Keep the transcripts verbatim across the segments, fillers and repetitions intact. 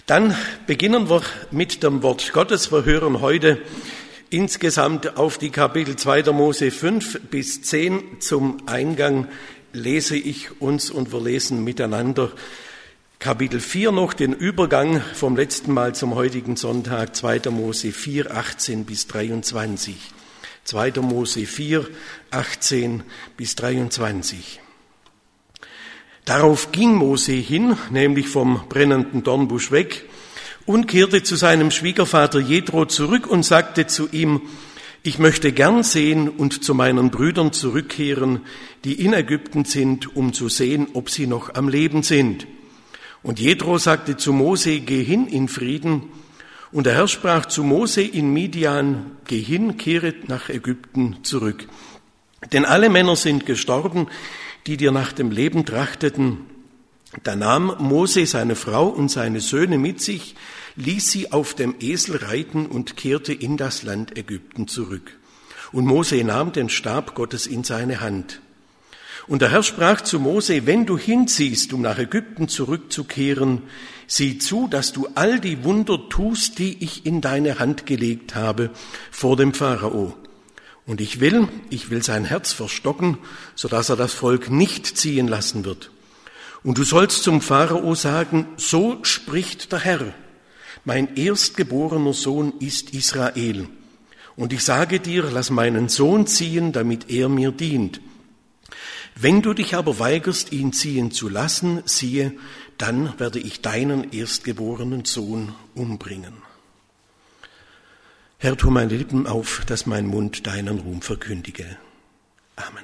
Dann beginnen wir mit dem Wort Gottes. Wir hören heute insgesamt auf die Kapitel zweiter Mose fünf bis zehn. Zum Eingang lese ich uns und wir lesen miteinander Kapitel vier noch, den Übergang vom letzten Mal zum heutigen Sonntag, zweiter Mose vier, achtzehn bis dreiundzwanzig. zweiter Mose vier, achtzehn bis dreiundzwanzig. Darauf ging Mose hin, nämlich vom brennenden Dornbusch weg, und kehrte zu seinem Schwiegervater Jethro zurück und sagte zu ihm: Ich möchte gern sehen und zu meinen Brüdern zurückkehren, die in Ägypten sind, um zu sehen, ob sie noch am Leben sind. Und Jethro sagte zu Mose: Geh hin in Frieden. Und der Herr sprach zu Mose in Midian: Geh hin, kehre nach Ägypten zurück. Denn alle Männer sind gestorben, die dir nach dem Leben trachteten. Da nahm Mose seine Frau und seine Söhne mit sich, ließ sie auf dem Esel reiten und kehrte in das Land Ägypten zurück. Und Mose nahm den Stab Gottes in seine Hand. Und der Herr sprach zu Mose: Wenn du hinziehst, um nach Ägypten zurückzukehren, sieh zu, dass du all die Wunder tust, die ich in deine Hand gelegt habe, vor dem Pharao. Und ich will, ich will sein Herz verstocken, sodass er das Volk nicht ziehen lassen wird. Und du sollst zum Pharao sagen: So spricht der Herr, mein erstgeborener Sohn ist Israel. Und ich sage dir, lass meinen Sohn ziehen, damit er mir dient. Wenn du dich aber weigerst, ihn ziehen zu lassen, siehe, dann werde ich deinen erstgeborenen Sohn umbringen. Herr, tu meine Lippen auf, dass mein Mund deinen Ruhm verkündige. Amen.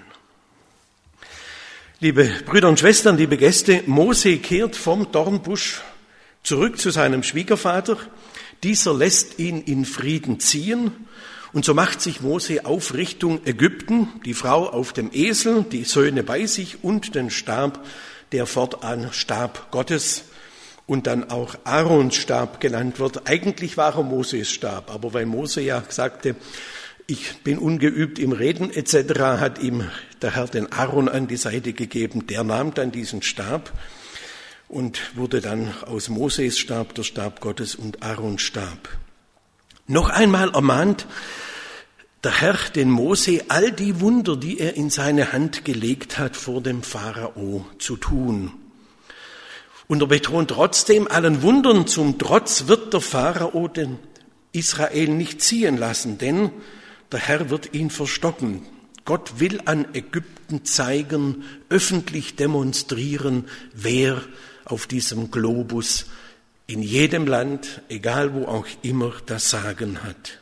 Liebe Brüder und Schwestern, liebe Gäste, Mose kehrt vom Dornbusch zurück zu seinem Schwiegervater. Dieser lässt ihn in Frieden ziehen. Und so macht sich Mose auf Richtung Ägypten, die Frau auf dem Esel, die Söhne bei sich und den Stab, der fortan Stab Gottes und dann auch Aarons Stab genannt wird. Eigentlich war er Moses Stab, aber weil Mose ja sagte, ich bin ungeübt im Reden et cetera, hat ihm der Herr den Aaron an die Seite gegeben. Der nahm dann diesen Stab und wurde dann aus Moses Stab der Stab Gottes und Aarons Stab. Noch einmal ermahnt der Herr den Mose, all die Wunder, die er in seine Hand gelegt hat, vor dem Pharao zu tun. Und er betont trotzdem, allen Wundern zum Trotz wird der Pharao den Israel nicht ziehen lassen, denn der Herr wird ihn verstocken. Gott will an Ägypten zeigen, öffentlich demonstrieren, wer auf diesem Globus in jedem Land, egal wo auch immer, das Sagen hat.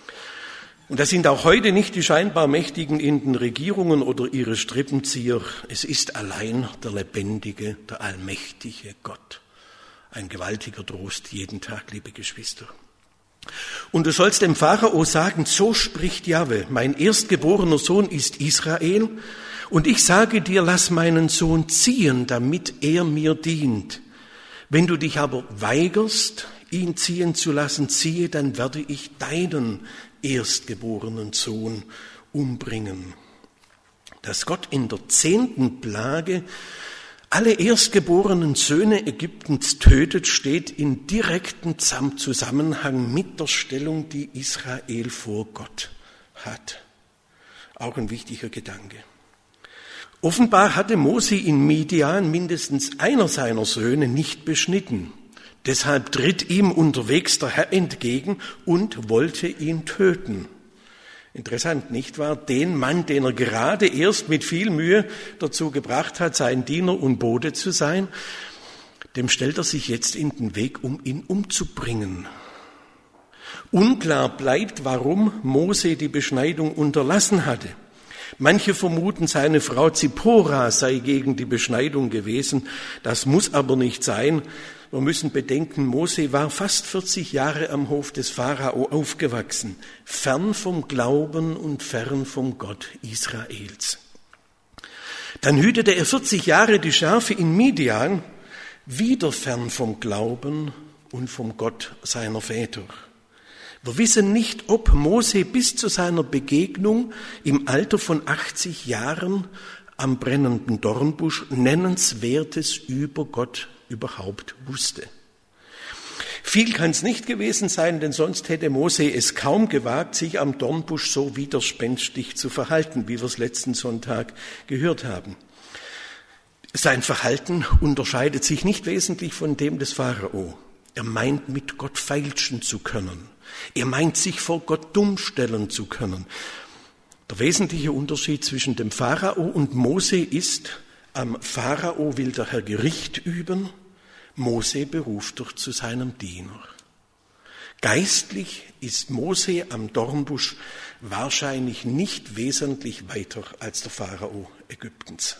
Und das sind auch heute nicht die scheinbar Mächtigen in den Regierungen oder ihre Strippenzieher. Es ist allein der lebendige, der allmächtige Gott. Ein gewaltiger Trost jeden Tag, liebe Geschwister. Und du sollst dem Pharao sagen: So spricht Jahwe, mein erstgeborener Sohn ist Israel. Und ich sage dir, lass meinen Sohn ziehen, damit er mir dient. Wenn du dich aber weigerst, ihn ziehen zu lassen, siehe, dann werde ich deinen erstgeborenen Sohn umbringen. Dass Gott in der zehnten Plage alle erstgeborenen Söhne Ägyptens tötet, steht in direktem Zusammenhang mit der Stellung, die Israel vor Gott hat. Auch ein wichtiger Gedanke. Offenbar hatte Mose in Midian mindestens einer seiner Söhne nicht beschnitten. Deshalb tritt ihm unterwegs der Herr entgegen und wollte ihn töten. Interessant, nicht wahr? Den Mann, den er gerade erst mit viel Mühe dazu gebracht hat, sein Diener und Bote zu sein, dem stellt er sich jetzt in den Weg, um ihn umzubringen. Unklar bleibt, warum Mose die Beschneidung unterlassen hatte. Manche vermuten, seine Frau Zippora sei gegen die Beschneidung gewesen. Das muss aber nicht sein. Wir müssen bedenken, Mose war fast vierzig Jahre am Hof des Pharao aufgewachsen, fern vom Glauben und fern vom Gott Israels. Dann hütete er vierzig Jahre die Schafe in Midian, wieder fern vom Glauben und vom Gott seiner Väter. Wir wissen nicht, ob Mose bis zu seiner Begegnung im Alter von achtzig Jahren am brennenden Dornbusch Nennenswertes über Gott überhaupt wusste. Viel kann es nicht gewesen sein, denn sonst hätte Mose es kaum gewagt, sich am Dornbusch so widerspenstig zu verhalten, wie wir es letzten Sonntag gehört haben. Sein Verhalten unterscheidet sich nicht wesentlich von dem des Pharao. Er meint, mit Gott feilschen zu können. Er meint, sich vor Gott dumm stellen zu können. Der wesentliche Unterschied zwischen dem Pharao und Mose ist, am Pharao will der Herr Gericht üben, Mose beruft er zu seinem Diener. Geistlich ist Mose am Dornbusch wahrscheinlich nicht wesentlich weiter als der Pharao Ägyptens.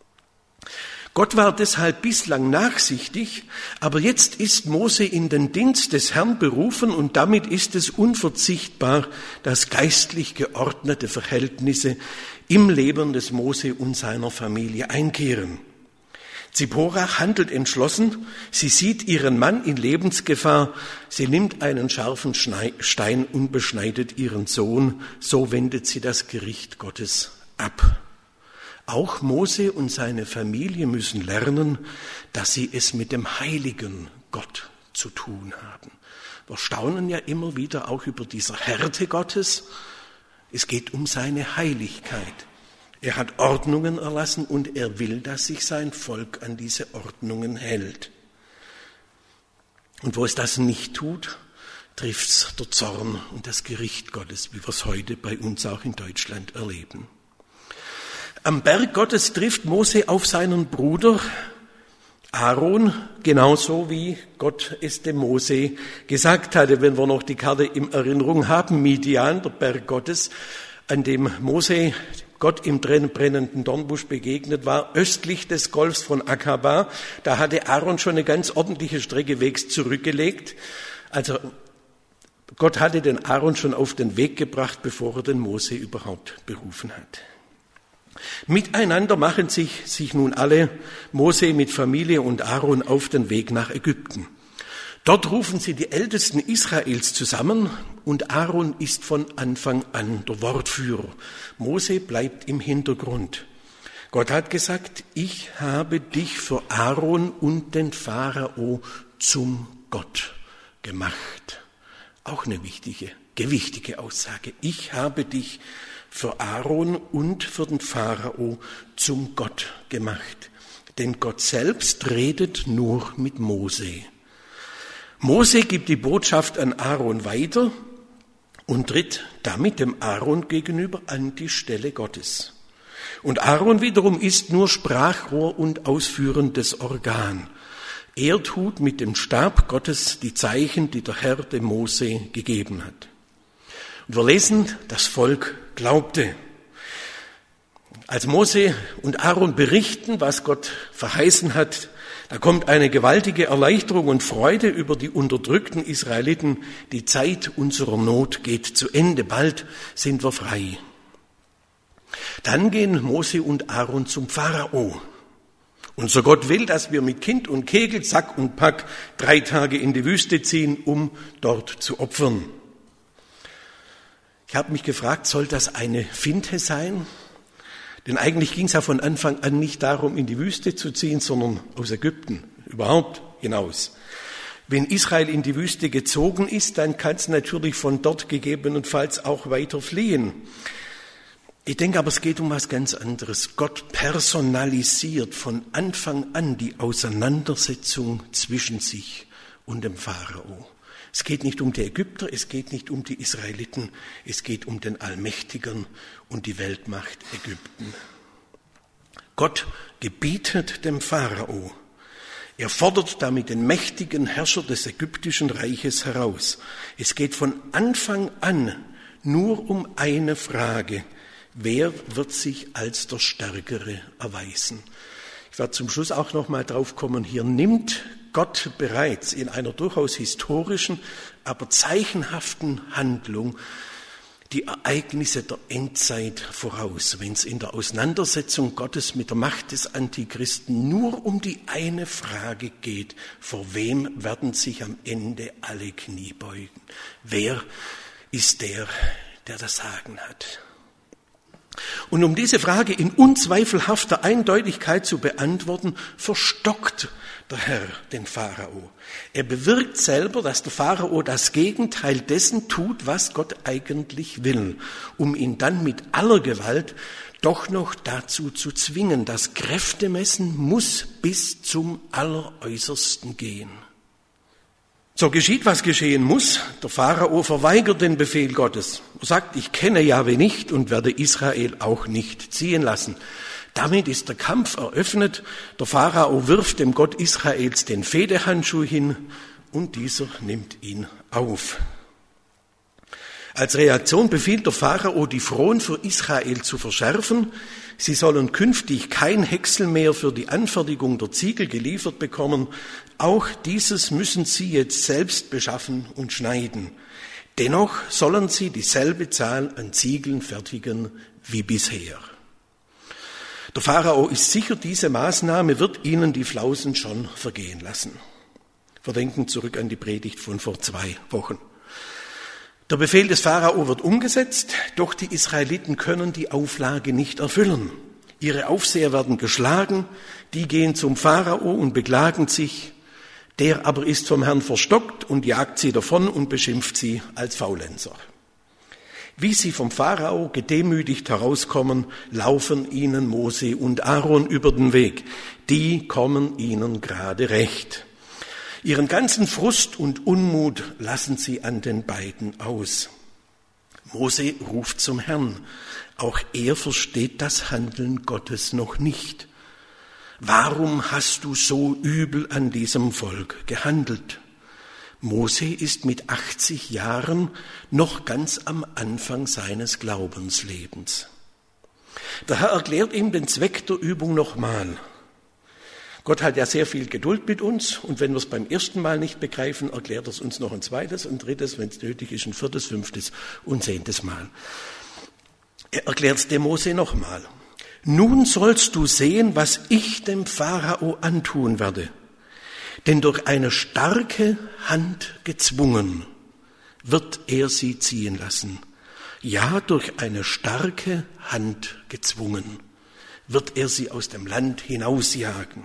Gott war deshalb bislang nachsichtig, aber jetzt ist Mose in den Dienst des Herrn berufen und damit ist es unverzichtbar, dass geistlich geordnete Verhältnisse im Leben des Mose und seiner Familie einkehren. Zipporah handelt entschlossen, sie sieht ihren Mann in Lebensgefahr, sie nimmt einen scharfen Stein und beschneidet ihren Sohn, so wendet sie das Gericht Gottes ab. Auch Mose und seine Familie müssen lernen, dass sie es mit dem heiligen Gott zu tun haben. Wir staunen ja immer wieder auch über diese Härte Gottes. Es geht um seine Heiligkeit. Er hat Ordnungen erlassen und er will, dass sich sein Volk an diese Ordnungen hält. Und wo es das nicht tut, trifft's der Zorn und das Gericht Gottes, wie wir es heute bei uns auch in Deutschland erleben. Am Berg Gottes trifft Mose auf seinen Bruder Aaron, genauso wie Gott es dem Mose gesagt hatte, wenn wir noch die Karte in Erinnerung haben, Midian, der Berg Gottes, an dem Mose Gott im brennenden Dornbusch begegnet war, östlich des Golfs von Akaba. Da hatte Aaron schon eine ganz ordentliche Strecke wegs zurückgelegt. Also Gott hatte den Aaron schon auf den Weg gebracht, bevor er den Mose überhaupt berufen hat. Miteinander machen sich, sich nun alle, Mose mit Familie und Aaron, auf den Weg nach Ägypten. Dort rufen sie die Ältesten Israels zusammen und Aaron ist von Anfang an der Wortführer. Mose bleibt im Hintergrund. Gott hat gesagt, ich habe dich für Aaron und den Pharao zum Gott gemacht. Auch eine wichtige, gewichtige Aussage. Ich habe dich für Aaron und für den Pharao zum Gott gemacht. Denn Gott selbst redet nur mit Mose. Mose gibt die Botschaft an Aaron weiter und tritt damit dem Aaron gegenüber an die Stelle Gottes. Und Aaron wiederum ist nur Sprachrohr und ausführendes Organ. Er tut mit dem Stab Gottes die Zeichen, die der Herr dem Mose gegeben hat. Und wir lesen, das Volk glaubte. Als Mose und Aaron berichten, was Gott verheißen hat, da kommt eine gewaltige Erleichterung und Freude über die unterdrückten Israeliten. Die Zeit unserer Not geht zu Ende, bald sind wir frei. Dann gehen Mose und Aaron zum Pharao. Unser Gott will, dass wir mit Kind und Kegel, Sack und Pack drei Tage in die Wüste ziehen, um dort zu opfern. Ich habe mich gefragt, soll das eine Finte sein? Denn eigentlich ging es ja von Anfang an nicht darum, in die Wüste zu ziehen, sondern aus Ägypten überhaupt hinaus. Wenn Israel in die Wüste gezogen ist, dann kann es natürlich von dort gegebenenfalls auch weiter fliehen. Ich denke aber, es geht um was ganz anderes. Gott personalisiert von Anfang an die Auseinandersetzung zwischen sich und dem Pharao. Es geht nicht um die Ägypter, es geht nicht um die Israeliten, es geht um den Allmächtigen und die Weltmacht Ägypten. Gott gebietet dem Pharao. Er fordert damit den mächtigen Herrscher des ägyptischen Reiches heraus. Es geht von Anfang an nur um eine Frage: Wer wird sich als der Stärkere erweisen? Ich werde zum Schluss auch noch mal drauf kommen. Hier nimmt Gott bereits in einer durchaus historischen, aber zeichenhaften Handlung die Ereignisse der Endzeit voraus, wenn es in der Auseinandersetzung Gottes mit der Macht des Antichristen nur um die eine Frage geht: Vor wem werden sich am Ende alle Knie beugen? Wer ist der, der das Sagen hat? Und um diese Frage in unzweifelhafter Eindeutigkeit zu beantworten, verstockt der Herr den Pharao. Er bewirkt selber, dass der Pharao das Gegenteil dessen tut, was Gott eigentlich will, um ihn dann mit aller Gewalt doch noch dazu zu zwingen. Das Kräftemessen muss bis zum Alleräußersten gehen. So geschieht, was geschehen muss. Der Pharao verweigert den Befehl Gottes. Er sagt, ich kenne Jahwe nicht und werde Israel auch nicht ziehen lassen. Damit ist der Kampf eröffnet. Der Pharao wirft dem Gott Israels den Fehdehandschuh hin und dieser nimmt ihn auf. Als Reaktion befiehlt der Pharao, die Fron für Israel zu verschärfen. Sie sollen künftig kein Häcksel mehr für die Anfertigung der Ziegel geliefert bekommen. Auch dieses müssen sie jetzt selbst beschaffen und schneiden. Dennoch sollen sie dieselbe Zahl an Ziegeln fertigen wie bisher. Der Pharao ist sicher, diese Maßnahme wird ihnen die Flausen schon vergehen lassen. Wir denken zurück an die Predigt von vor zwei Wochen. Der Befehl des Pharao wird umgesetzt, doch die Israeliten können die Auflage nicht erfüllen. Ihre Aufseher werden geschlagen, die gehen zum Pharao und beklagen sich. Der aber ist vom Herrn verstockt und jagt sie davon und beschimpft sie als Faulenzer. Wie sie vom Pharao gedemütigt herauskommen, laufen ihnen Mose und Aaron über den Weg. Die kommen ihnen gerade recht. Ihren ganzen Frust und Unmut lassen sie an den beiden aus. Mose ruft zum Herrn. Auch er versteht das Handeln Gottes noch nicht. Warum hast du so übel an diesem Volk gehandelt? Mose ist mit achtzig Jahren noch ganz am Anfang seines Glaubenslebens. Der Herr erklärt ihm den Zweck der Übung nochmal. Gott hat ja sehr viel Geduld mit uns und wenn wir es beim ersten Mal nicht begreifen, erklärt er es uns noch ein zweites, ein drittes, wenn es nötig ist, ein viertes, fünftes und zehntes Mal. Er erklärt es dem Mose nochmal. Nun sollst du sehen, was ich dem Pharao antun werde. Denn durch eine starke Hand gezwungen wird er sie ziehen lassen. Ja, durch eine starke Hand gezwungen wird er sie aus dem Land hinausjagen.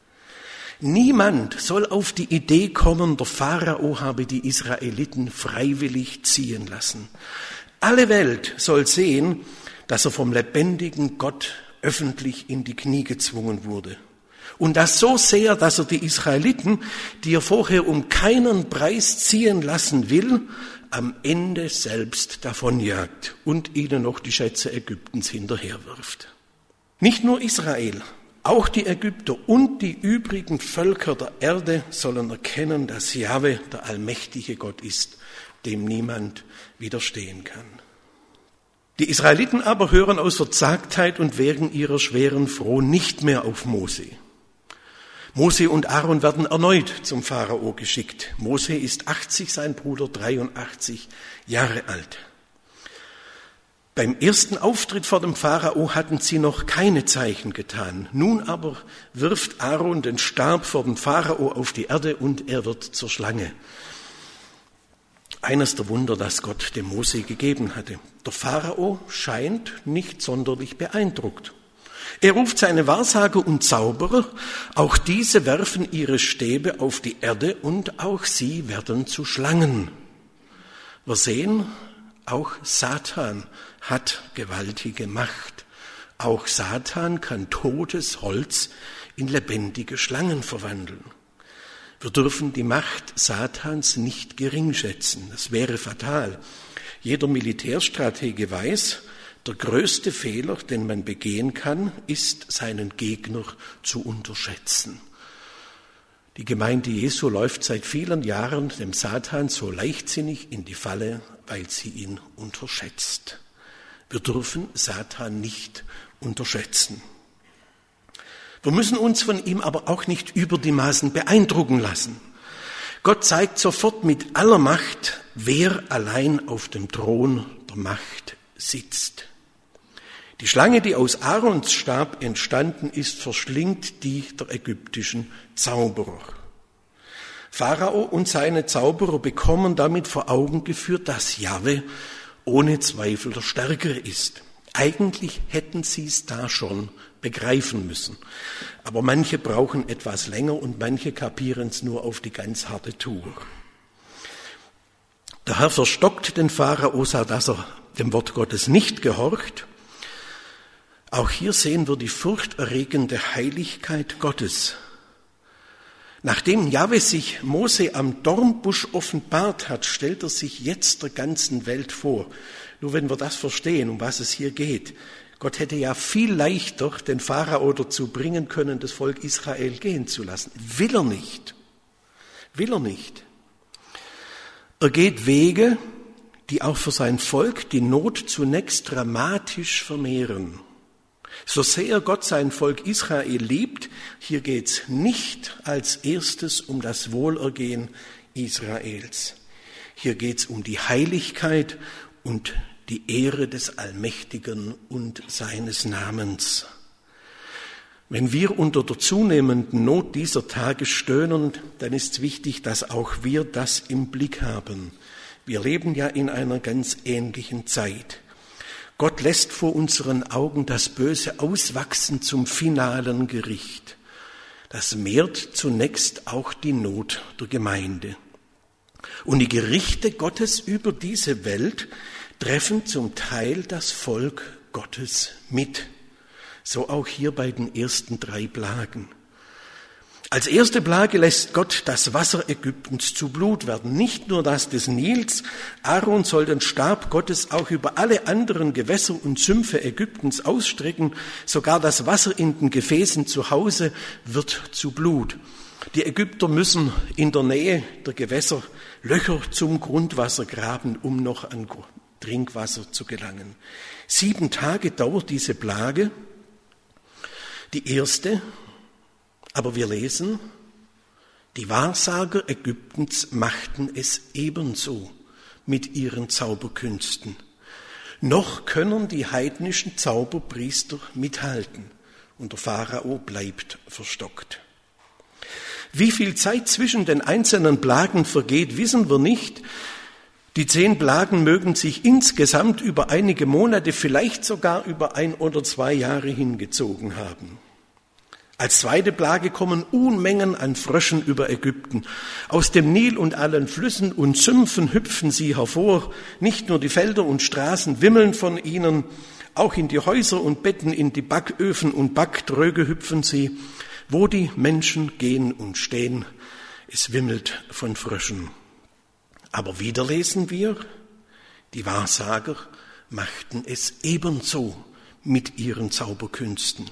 Niemand soll auf die Idee kommen, der Pharao habe die Israeliten freiwillig ziehen lassen. Alle Welt soll sehen, dass er vom lebendigen Gott öffentlich in die Knie gezwungen wurde. Und das so sehr, dass er die Israeliten, die er vorher um keinen Preis ziehen lassen will, am Ende selbst davonjagt und ihnen noch die Schätze Ägyptens hinterherwirft. Nicht nur Israel, auch die Ägypter und die übrigen Völker der Erde sollen erkennen, dass Jahwe der allmächtige Gott ist, dem niemand widerstehen kann. Die Israeliten aber hören aus Verzagtheit und wegen ihrer schweren Fron nicht mehr auf Mose. Mose und Aaron werden erneut zum Pharao geschickt. Mose ist achtzig, sein Bruder dreiundachtzig Jahre alt. Beim ersten Auftritt vor dem Pharao hatten sie noch keine Zeichen getan. Nun aber wirft Aaron den Stab vor dem Pharao auf die Erde und er wird zur Schlange. Eines der Wunder, das Gott dem Mose gegeben hatte. Der Pharao scheint nicht sonderlich beeindruckt. Er ruft seine Wahrsager und Zauberer, auch diese werfen ihre Stäbe auf die Erde und auch sie werden zu Schlangen. Wir sehen, auch Satan hat gewaltige Macht. Auch Satan kann totes Holz in lebendige Schlangen verwandeln. Wir dürfen die Macht Satans nicht geringschätzen. Das wäre fatal. Jeder Militärstratege weiß, der größte Fehler, den man begehen kann, ist, seinen Gegner zu unterschätzen. Die Gemeinde Jesu läuft seit vielen Jahren dem Satan so leichtsinnig in die Falle, weil sie ihn unterschätzt. Wir dürfen Satan nicht unterschätzen. Wir müssen uns von ihm aber auch nicht über die Maßen beeindrucken lassen. Gott zeigt sofort mit aller Macht, wer allein auf dem Thron der Macht sitzt. Die Schlange, die aus Aarons Stab entstanden ist, verschlingt die der ägyptischen Zauberer. Pharao und seine Zauberer bekommen damit vor Augen geführt, dass Jahwe ohne Zweifel der Stärkere ist. Eigentlich hätten sie es da schon begreifen müssen. Aber manche brauchen etwas länger und manche kapieren es nur auf die ganz harte Tour. Der Herr verstockt den Pharao, so dass er dem Wort Gottes nicht gehorcht. Auch hier sehen wir die furchterregende Heiligkeit Gottes. Nachdem Jahwe sich Mose am Dornbusch offenbart hat, stellt er sich jetzt der ganzen Welt vor. Nur wenn wir das verstehen, um was es hier geht. Gott hätte ja viel leichter den Pharao dazu bringen können, das Volk Israel gehen zu lassen. Will er nicht. Will er nicht. Er geht Wege, die auch für sein Volk die Not zunächst dramatisch vermehren. So sehr Gott sein Volk Israel liebt, hier geht's nicht als erstes um das Wohlergehen Israels. Hier geht's um die Heiligkeit und die Ehre des Allmächtigen und seines Namens. Wenn wir unter der zunehmenden Not dieser Tage stöhnen, dann ist wichtig, dass auch wir das im Blick haben. Wir leben ja in einer ganz ähnlichen Zeit. Gott lässt vor unseren Augen das Böse auswachsen zum finalen Gericht. Das mehrt zunächst auch die Not der Gemeinde. Und die Gerichte Gottes über diese Welt treffen zum Teil das Volk Gottes mit. So auch hier bei den ersten drei Plagen. Als erste Plage lässt Gott das Wasser Ägyptens zu Blut werden, nicht nur das des Nils. Aaron soll den Stab Gottes auch über alle anderen Gewässer und Sümpfe Ägyptens ausstrecken. Sogar das Wasser in den Gefäßen zu Hause wird zu Blut. Die Ägypter müssen in der Nähe der Gewässer Löcher zum Grundwasser graben, um noch an Trinkwasser zu gelangen. Sieben Tage dauert diese Plage. Die erste, aber wir lesen, die Wahrsager Ägyptens machten es ebenso mit ihren Zauberkünsten. Noch können die heidnischen Zauberpriester mithalten und der Pharao bleibt verstockt. Wie viel Zeit zwischen den einzelnen Plagen vergeht, wissen wir nicht. Die zehn Plagen mögen sich insgesamt über einige Monate, vielleicht sogar über ein oder zwei Jahre hingezogen haben. Als zweite Plage kommen Unmengen an Fröschen über Ägypten. Aus dem Nil und allen Flüssen und Sümpfen hüpfen sie hervor. Nicht nur die Felder und Straßen wimmeln von ihnen, auch in die Häuser und Betten, in die Backöfen und Backtröge hüpfen sie. Wo die Menschen gehen und stehen, es wimmelt von Fröschen. Aber wieder lesen wir, die Wahrsager machten es ebenso mit ihren Zauberkünsten.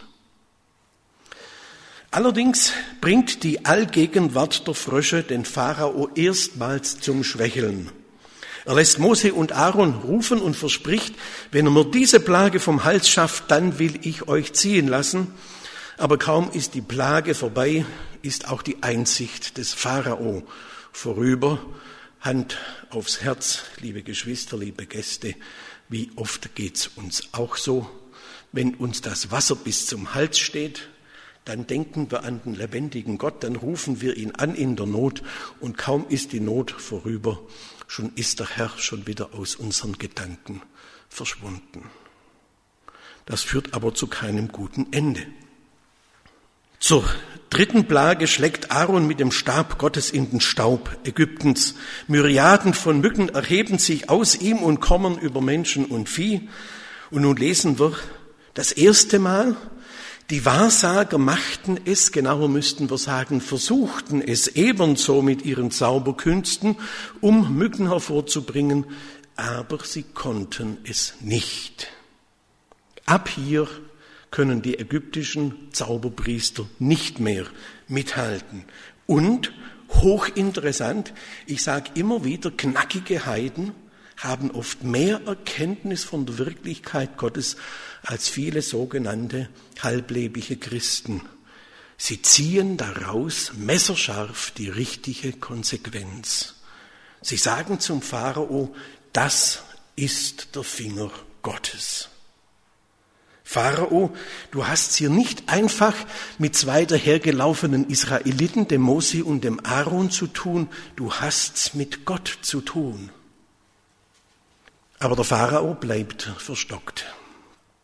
Allerdings bringt die Allgegenwart der Frösche den Pharao erstmals zum Schwächeln. Er lässt Mose und Aaron rufen und verspricht, wenn er mir diese Plage vom Hals schafft, dann will ich euch ziehen lassen. Aber kaum ist die Plage vorbei, ist auch die Einsicht des Pharao vorüber. Hand aufs Herz, liebe Geschwister, liebe Gäste, wie oft geht's uns auch so, wenn uns das Wasser bis zum Hals steht, dann denken wir an den lebendigen Gott, dann rufen wir ihn an in der Not und kaum ist die Not vorüber, schon ist der Herr schon wieder aus unseren Gedanken verschwunden. Das führt aber zu keinem guten Ende. Zur dritten Plage schlägt Aaron mit dem Stab Gottes in den Staub Ägyptens. Myriaden von Mücken erheben sich aus ihm und kommen über Menschen und Vieh. Und nun lesen wir das erste Mal, die Wahrsager machten es, genauer müssten wir sagen, versuchten es ebenso mit ihren Zauberkünsten, um Mücken hervorzubringen, aber sie konnten es nicht. Ab hier können die ägyptischen Zauberpriester nicht mehr mithalten. Und, hochinteressant, ich sage immer wieder, knackige Heiden haben oft mehr Erkenntnis von der Wirklichkeit Gottes als viele sogenannte halblebige Christen. Sie ziehen daraus messerscharf die richtige Konsequenz. Sie sagen zum Pharao, das ist der Finger Gottes. Pharao, du hast's hier nicht einfach mit zwei dahergelaufenen Israeliten, dem Mose und dem Aaron zu tun, du hast's mit Gott zu tun. Aber der Pharao bleibt verstockt.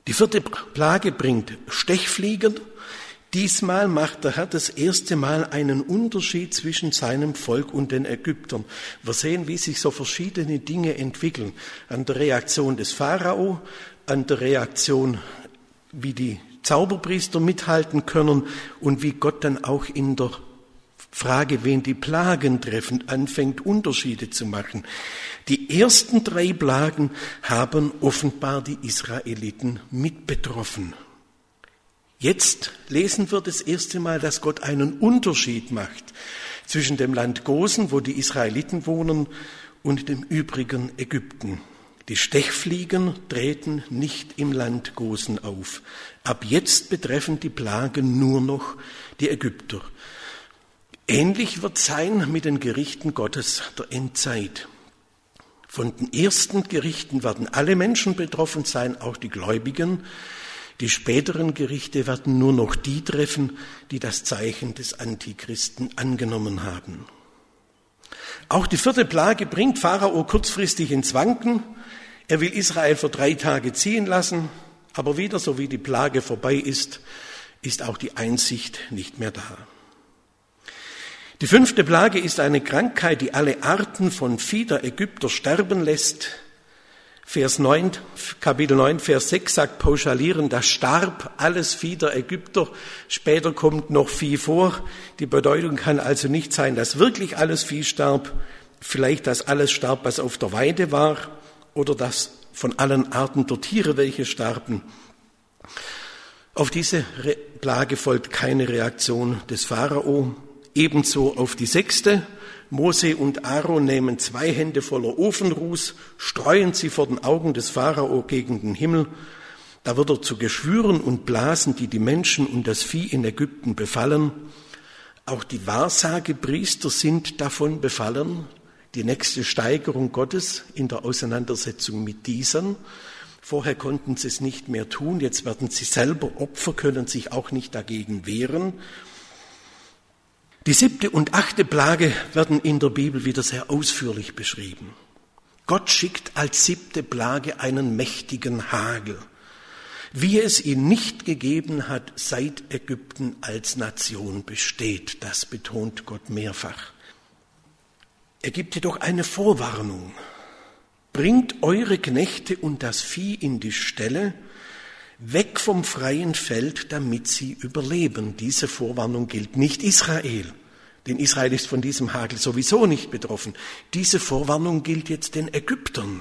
Die vierte Plage bringt Stechfliegen. Diesmal macht der Herr das erste Mal einen Unterschied zwischen seinem Volk und den Ägyptern. Wir sehen, wie sich so verschiedene Dinge entwickeln. An der Reaktion des Pharao, an der Reaktion, wie die Zauberpriester mithalten können und wie Gott dann auch in der Frage, wen die Plagen treffen, anfängt, Unterschiede zu machen. Die ersten drei Plagen haben offenbar die Israeliten mit betroffen. Jetzt lesen wir das erste Mal, dass Gott einen Unterschied macht zwischen dem Land Gosen, wo die Israeliten wohnen, und dem übrigen Ägypten. Die Stechfliegen treten nicht im Land Gosen auf. Ab jetzt betreffen die Plagen nur noch die Ägypter. Ähnlich wird sein mit den Gerichten Gottes der Endzeit. Von den ersten Gerichten werden alle Menschen betroffen sein, auch die Gläubigen. Die späteren Gerichte werden nur noch die treffen, die das Zeichen des Antichristen angenommen haben. Auch die vierte Plage bringt Pharao kurzfristig ins Wanken. Er will Israel für drei Tage ziehen lassen, aber wieder, so wie die Plage vorbei ist, ist auch die Einsicht nicht mehr da. Die fünfte Plage ist eine Krankheit, die alle Arten von Vieh der Ägypter sterben lässt. Vers neun, Kapitel neun, Vers sechs sagt pauschalierend, da starb alles Vieh der Ägypter. Später kommt noch Vieh vor. Die Bedeutung kann also nicht sein, dass wirklich alles Vieh starb. Vielleicht, dass alles starb, was auf der Weide war, oder dass von allen Arten der Tiere welche starben. Auf diese Re- Plage folgt keine Reaktion des Pharao. Ebenso auf die sechste. Mose und Aaron nehmen zwei Hände voller Ofenruß, streuen sie vor den Augen des Pharao gegen den Himmel. Da wird er zu Geschwüren und Blasen, die die Menschen und das Vieh in Ägypten befallen. Auch die Wahrsagepriester sind davon befallen. Die nächste Steigerung Gottes in der Auseinandersetzung mit diesen. Vorher konnten sie es nicht mehr tun, jetzt werden sie selber Opfer, können sich auch nicht dagegen wehren. Die siebte und achte Plage werden in der Bibel wieder sehr ausführlich beschrieben. Gott schickt als siebte Plage einen mächtigen Hagel, wie es ihn nicht gegeben hat, seit Ägypten als Nation besteht. Das betont Gott mehrfach. Er gibt jedoch eine Vorwarnung. Bringt eure Knechte und das Vieh in die Ställe, weg vom freien Feld, damit sie überleben. Diese Vorwarnung gilt nicht Israel, denn Israel ist von diesem Hagel sowieso nicht betroffen. Diese Vorwarnung gilt jetzt den Ägyptern.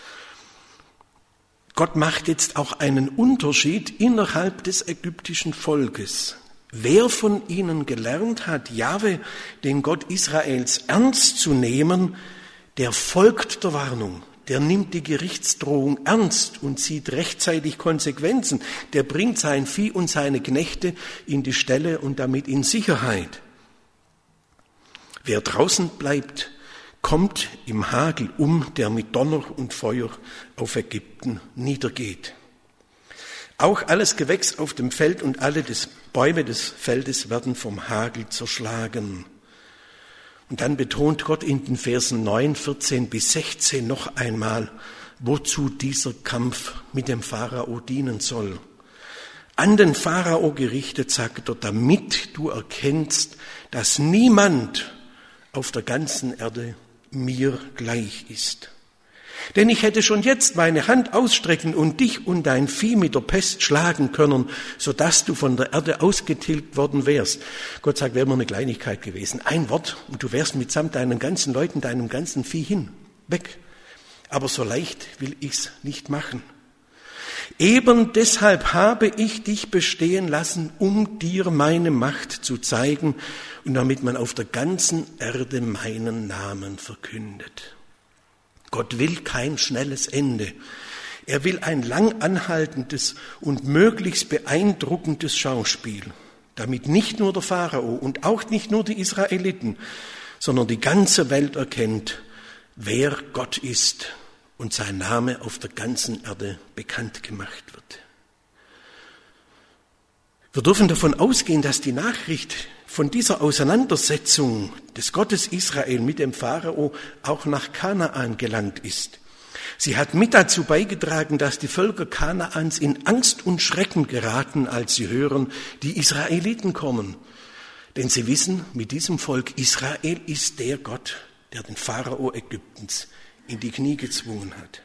Gott macht jetzt auch einen Unterschied innerhalb des ägyptischen Volkes. Wer von ihnen gelernt hat, Jahwe, den Gott Israels, ernst zu nehmen, der folgt der Warnung. Der nimmt die Gerichtsdrohung ernst und zieht rechtzeitig Konsequenzen. Der bringt sein Vieh und seine Knechte in die Ställe und damit in Sicherheit. Wer draußen bleibt, kommt im Hagel um, der mit Donner und Feuer auf Ägypten niedergeht. Auch alles Gewächs auf dem Feld und alle des Bäume des Feldes werden vom Hagel zerschlagen. Und dann betont Gott in den Versen neun, vierzehn bis sechzehn noch einmal, wozu dieser Kampf mit dem Pharao dienen soll. An den Pharao gerichtet, sagt er, damit du erkennst, dass niemand auf der ganzen Erde mir gleich ist. Denn ich hätte schon jetzt meine Hand ausstrecken und dich und dein Vieh mit der Pest schlagen können, sodass du von der Erde ausgetilgt worden wärst. Gott sagt, wäre mir eine Kleinigkeit gewesen. Ein Wort und du wärst mitsamt deinen ganzen Leuten, deinem ganzen Vieh hin, weg. Aber so leicht will ich's nicht machen. Eben deshalb habe ich dich bestehen lassen, um dir meine Macht zu zeigen und damit man auf der ganzen Erde meinen Namen verkündet. Gott will kein schnelles Ende. Er will ein lang anhaltendes und möglichst beeindruckendes Schauspiel, damit nicht nur der Pharao und auch nicht nur die Israeliten, sondern die ganze Welt erkennt, wer Gott ist und sein Name auf der ganzen Erde bekannt gemacht wird. Wir dürfen davon ausgehen, dass die Nachricht von dieser Auseinandersetzung des Gottes Israel mit dem Pharao auch nach Kanaan gelangt ist. Sie hat mit dazu beigetragen, dass die Völker Kanaans in Angst und Schrecken geraten, als sie hören, die Israeliten kommen. Denn sie wissen, mit diesem Volk Israel ist der Gott, der den Pharao Ägyptens in die Knie gezwungen hat.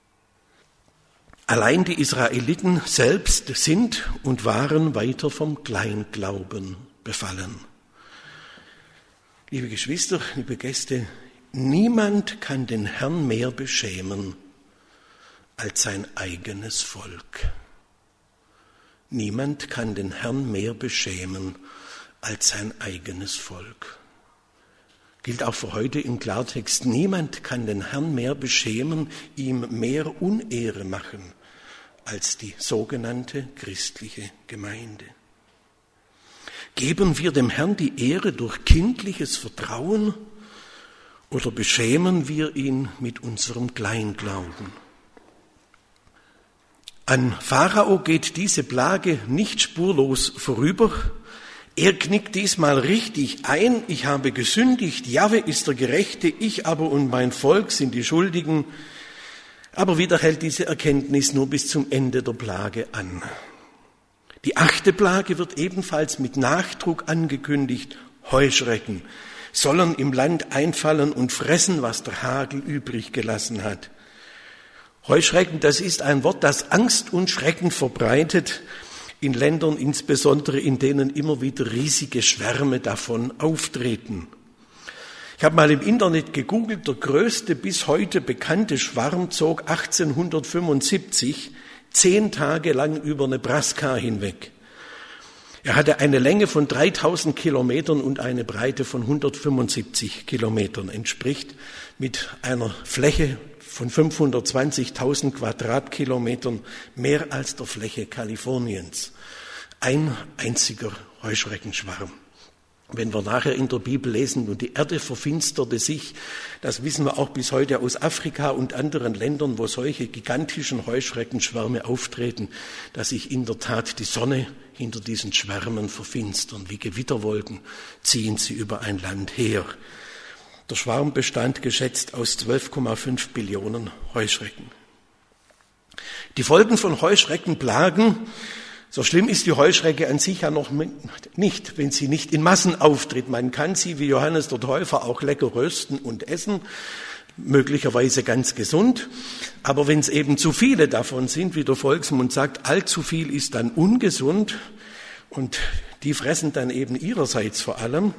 Allein die Israeliten selbst sind und waren weiter vom Kleinglauben befallen. Liebe Geschwister, liebe Gäste, niemand kann den Herrn mehr beschämen als sein eigenes Volk. Niemand kann den Herrn mehr beschämen als sein eigenes Volk. Gilt auch für heute im Klartext, niemand kann den Herrn mehr beschämen, ihm mehr Unehre machen als die sogenannte christliche Gemeinde. Geben wir dem Herrn die Ehre durch kindliches Vertrauen oder beschämen wir ihn mit unserem Kleinglauben? An Pharao geht diese Plage nicht spurlos vorüber. Er knickt diesmal richtig ein, ich habe gesündigt, Jahwe ist der Gerechte, ich aber und mein Volk sind die Schuldigen. Aber wieder hält diese Erkenntnis nur bis zum Ende der Plage an. Die achte Plage wird ebenfalls mit Nachdruck angekündigt. Heuschrecken sollen im Land einfallen und fressen, was der Hagel übrig gelassen hat. Heuschrecken, das ist ein Wort, das Angst und Schrecken verbreitet, in Ländern insbesondere, in denen immer wieder riesige Schwärme davon auftreten. Ich habe mal im Internet gegoogelt, der größte bis heute bekannte Schwarm zog achtzehnhundertfünfundsiebzig zehn Tage lang über Nebraska hinweg. Er hatte eine Länge von dreitausend Kilometern und eine Breite von hundertfünfundsiebzig Kilometern, entspricht mit einer Fläche von fünfhundertzwanzigtausend Quadratkilometern mehr als der Fläche Kaliforniens. Ein einziger Heuschreckenschwarm. Wenn wir nachher in der Bibel lesen, und die Erde verfinsterte sich, das wissen wir auch bis heute aus Afrika und anderen Ländern, wo solche gigantischen Heuschreckenschwärme auftreten, dass sich in der Tat die Sonne hinter diesen Schwärmen verfinstern. Wie Gewitterwolken ziehen sie über ein Land her. Der Schwarm bestand geschätzt aus zwölf Komma fünf Billionen Heuschrecken. Die Folgen von Heuschreckenplagen, so schlimm ist die Heuschrecke an sich ja noch nicht, wenn sie nicht in Massen auftritt. Man kann sie wie Johannes der Täufer auch lecker rösten und essen, möglicherweise ganz gesund. Aber wenn es eben zu viele davon sind, wie der Volksmund sagt, allzu viel ist dann ungesund und die fressen dann eben ihrerseits vor allem,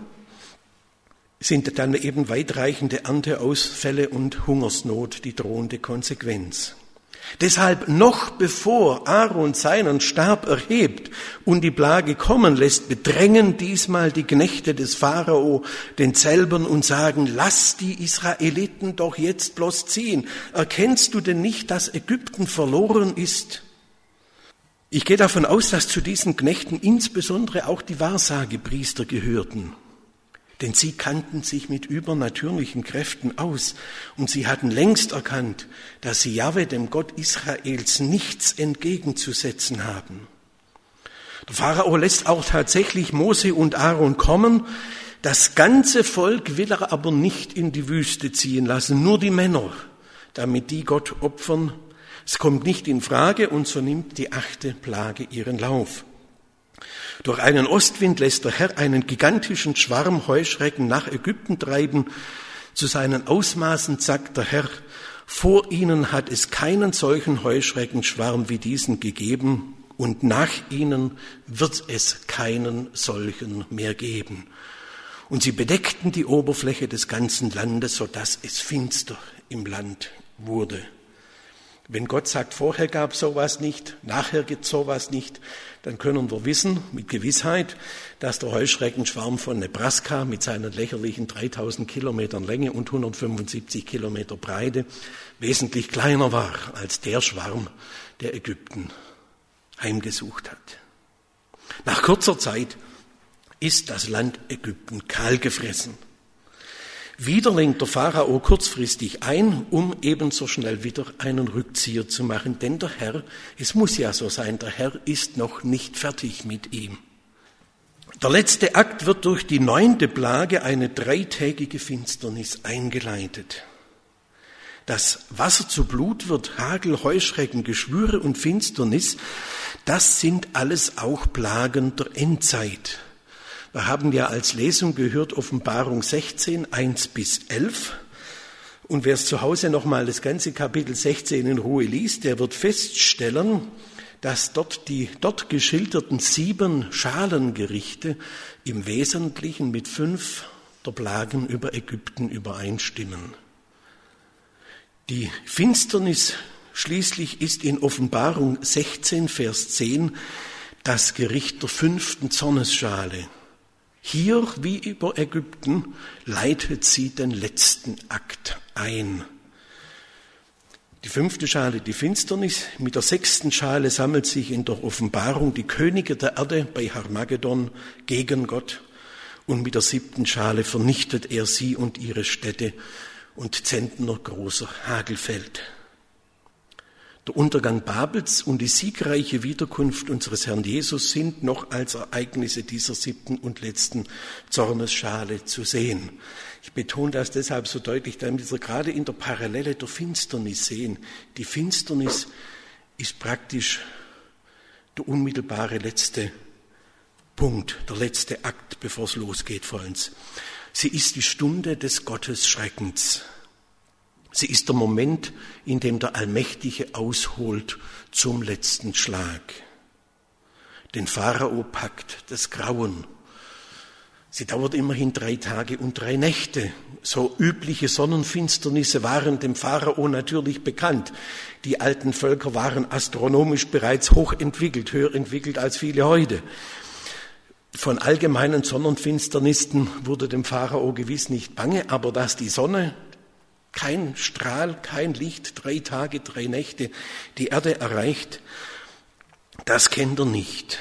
sind dann eben weitreichende Ernteausfälle und Hungersnot die drohende Konsequenz. Deshalb noch bevor Aaron seinen Stab erhebt und die Plage kommen lässt, bedrängen diesmal die Knechte des Pharao den Zelbern und sagen, lass die Israeliten doch jetzt bloß ziehen. Erkennst du denn nicht, dass Ägypten verloren ist? Ich gehe davon aus, dass zu diesen Knechten insbesondere auch die Wahrsagepriester gehörten. Denn sie kannten sich mit übernatürlichen Kräften aus und sie hatten längst erkannt, dass sie Jahwe, dem Gott Israels, nichts entgegenzusetzen haben. Der Pharao lässt auch tatsächlich Mose und Aaron kommen. Das ganze Volk will er aber nicht in die Wüste ziehen lassen, nur die Männer, damit die Gott opfern. Es kommt nicht in Frage und so nimmt die achte Plage ihren Lauf. Durch einen Ostwind lässt der Herr einen gigantischen Schwarm Heuschrecken nach Ägypten treiben. Zu seinen Ausmaßen sagt der Herr, vor ihnen hat es keinen solchen Heuschreckenschwarm wie diesen gegeben und nach ihnen wird es keinen solchen mehr geben. Und sie bedeckten die Oberfläche des ganzen Landes, sodass es finster im Land wurde. Wenn Gott sagt, vorher gab es sowas nicht, nachher gibt es sowas nicht, dann können wir wissen mit Gewissheit, dass der Heuschreckenschwarm von Nebraska mit seinen lächerlichen dreitausend Kilometern Länge und hundertfünfundsiebzig Kilometer Breite wesentlich kleiner war als der Schwarm, der Ägypten heimgesucht hat. Nach kurzer Zeit ist das Land Ägypten kahl gefressen. Wieder lenkt der Pharao kurzfristig ein, um ebenso schnell wieder einen Rückzieher zu machen. Denn der Herr, es muss ja so sein, der Herr ist noch nicht fertig mit ihm. Der letzte Akt wird durch die neunte Plage, eine dreitägige Finsternis, eingeleitet. dass Wasser zu Blut wird, Hagel, Heuschrecken, Geschwüre und Finsternis, das sind alles auch Plagen der Endzeit. Wir haben ja als Lesung gehört Offenbarung sechzehn, eins bis elf. Und wer es zu Hause nochmal das ganze Kapitel sechzehn in Ruhe liest, der wird feststellen, dass dort die dort geschilderten sieben Schalengerichte im Wesentlichen mit fünf der Plagen über Ägypten übereinstimmen. Die Finsternis schließlich ist in Offenbarung sechzehn, Vers zehn, das Gericht der fünften Zornesschale. Hier, wie über Ägypten, leitet sie den letzten Akt ein. Die fünfte Schale, die Finsternis, mit der sechsten Schale sammelt sich in der Offenbarung die Könige der Erde bei Harmagedon gegen Gott und mit der siebten Schale vernichtet er sie und ihre Städte und Zentner großer Hagel fällt. Der Untergang Babels und die siegreiche Wiederkunft unseres Herrn Jesus sind noch als Ereignisse dieser siebten und letzten Zornesschale zu sehen. Ich betone das deshalb so deutlich, damit wir gerade in der Parallele der Finsternis sehen. Die Finsternis ist praktisch der unmittelbare letzte Punkt, der letzte Akt, bevor es losgeht vor uns. Sie ist die Stunde des Gottesschreckens. Sie ist der Moment, in dem der Allmächtige ausholt zum letzten Schlag. Den Pharao packt das Grauen. Sie dauert immerhin drei Tage und drei Nächte. So übliche Sonnenfinsternisse waren dem Pharao natürlich bekannt. Die alten Völker waren astronomisch bereits hochentwickelt, höher entwickelt als viele heute. Von allgemeinen Sonnenfinsternissen wurde dem Pharao gewiss nicht bange, aber dass die Sonne, kein Strahl, kein Licht, drei Tage, drei Nächte die Erde erreicht, das kennt er nicht.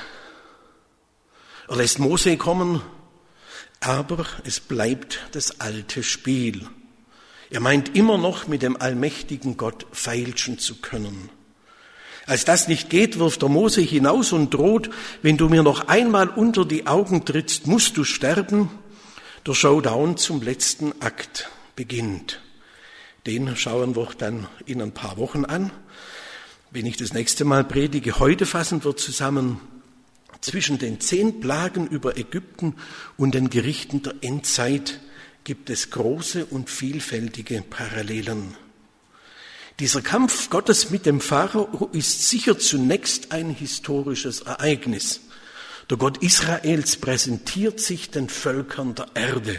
Er lässt Mose kommen, aber es bleibt das alte Spiel. Er meint immer noch, mit dem allmächtigen Gott feilschen zu können. Als das nicht geht, wirft er Mose hinaus und droht, wenn du mir noch einmal unter die Augen trittst, musst du sterben. Der Showdown zum letzten Akt beginnt. Den schauen wir dann in ein paar Wochen an. Wenn ich das nächste Mal predige, heute fassen wir zusammen zwischen den zehn Plagen über Ägypten und den Gerichten der Endzeit gibt es große und vielfältige Parallelen. Dieser Kampf Gottes mit dem Pharao ist sicher zunächst ein historisches Ereignis. Der Gott Israels präsentiert sich den Völkern der Erde.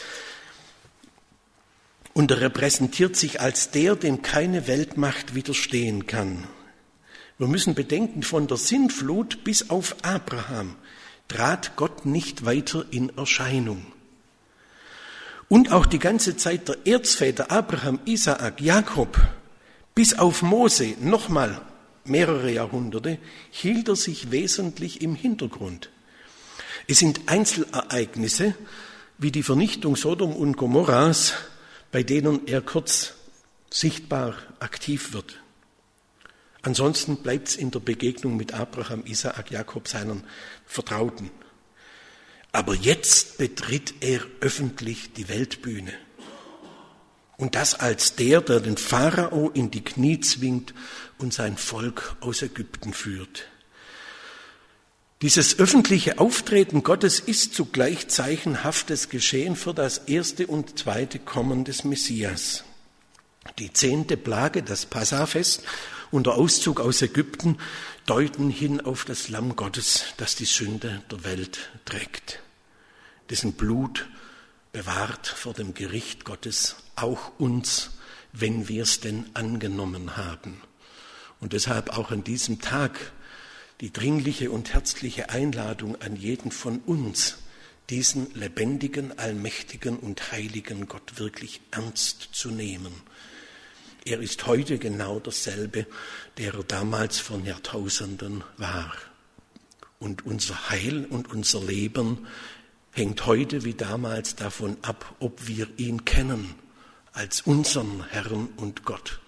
Und er repräsentiert sich als der, dem keine Weltmacht widerstehen kann. Wir müssen bedenken, von der Sintflut bis auf Abraham trat Gott nicht weiter in Erscheinung. Und auch die ganze Zeit der Erzväter Abraham, Isaak, Jakob, bis auf Mose, nochmal mehrere Jahrhunderte, hielt er sich wesentlich im Hintergrund. Es sind Einzelereignisse wie die Vernichtung Sodom und Gomorras, bei denen er kurz sichtbar aktiv wird. Ansonsten bleibt es in der Begegnung mit Abraham, Isaak, Jakob, seinen Vertrauten. Aber jetzt betritt er öffentlich die Weltbühne. Und das als der, der den Pharao in die Knie zwingt und sein Volk aus Ägypten führt. Dieses öffentliche Auftreten Gottes ist zugleich zeichenhaftes Geschehen für das erste und zweite Kommen des Messias. Die zehnte Plage, das Passafest und der Auszug aus Ägypten deuten hin auf das Lamm Gottes, das die Sünde der Welt trägt, dessen Blut bewahrt vor dem Gericht Gottes auch uns, wenn wir es denn angenommen haben. Und deshalb auch an diesem Tag die dringliche und herzliche Einladung an jeden von uns, diesen lebendigen, allmächtigen und heiligen Gott wirklich ernst zu nehmen. Er ist heute genau derselbe, der er damals vor Jahrtausenden war. Und unser Heil und unser Leben hängt heute wie damals davon ab, ob wir ihn kennen als unseren Herrn und Gott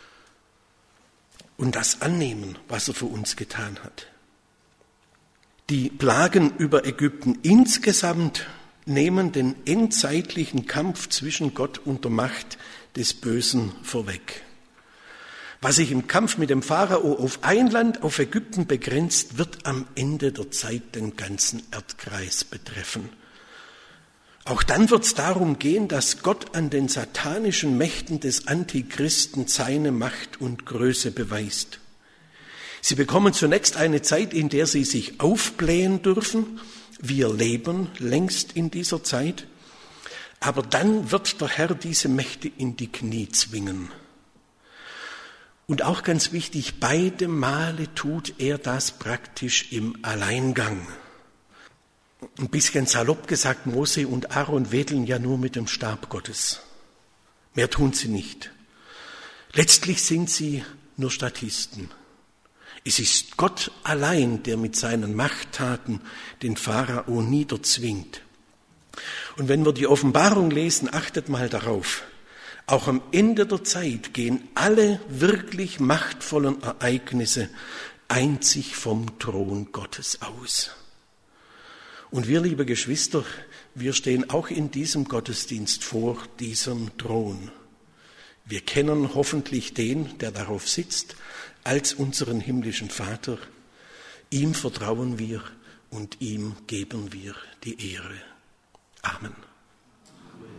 und das annehmen, was er für uns getan hat. Die Plagen über Ägypten insgesamt nehmen den endzeitlichen Kampf zwischen Gott und der Macht des Bösen vorweg. Was sich im Kampf mit dem Pharao auf ein Land, auf Ägypten begrenzt, wird am Ende der Zeit den ganzen Erdkreis betreffen. Auch dann wird es darum gehen, dass Gott an den satanischen Mächten des Antichristen seine Macht und Größe beweist. Sie bekommen zunächst eine Zeit, in der sie sich aufblähen dürfen. Wir leben längst in dieser Zeit. Aber dann wird der Herr diese Mächte in die Knie zwingen. Und auch ganz wichtig, beide Male tut er das praktisch im Alleingang. Ein bisschen salopp gesagt, Mose und Aaron wedeln ja nur mit dem Stab Gottes. Mehr tun sie nicht. Letztlich sind sie nur Statisten. Es ist Gott allein, der mit seinen Machttaten den Pharao niederzwingt. Und wenn wir die Offenbarung lesen, achtet mal darauf. Auch am Ende der Zeit gehen alle wirklich machtvollen Ereignisse einzig vom Thron Gottes aus. Und wir, liebe Geschwister, wir stehen auch in diesem Gottesdienst vor diesem Thron. Wir kennen hoffentlich den, der darauf sitzt, als unseren himmlischen Vater. Ihm vertrauen wir und ihm geben wir die Ehre. Amen.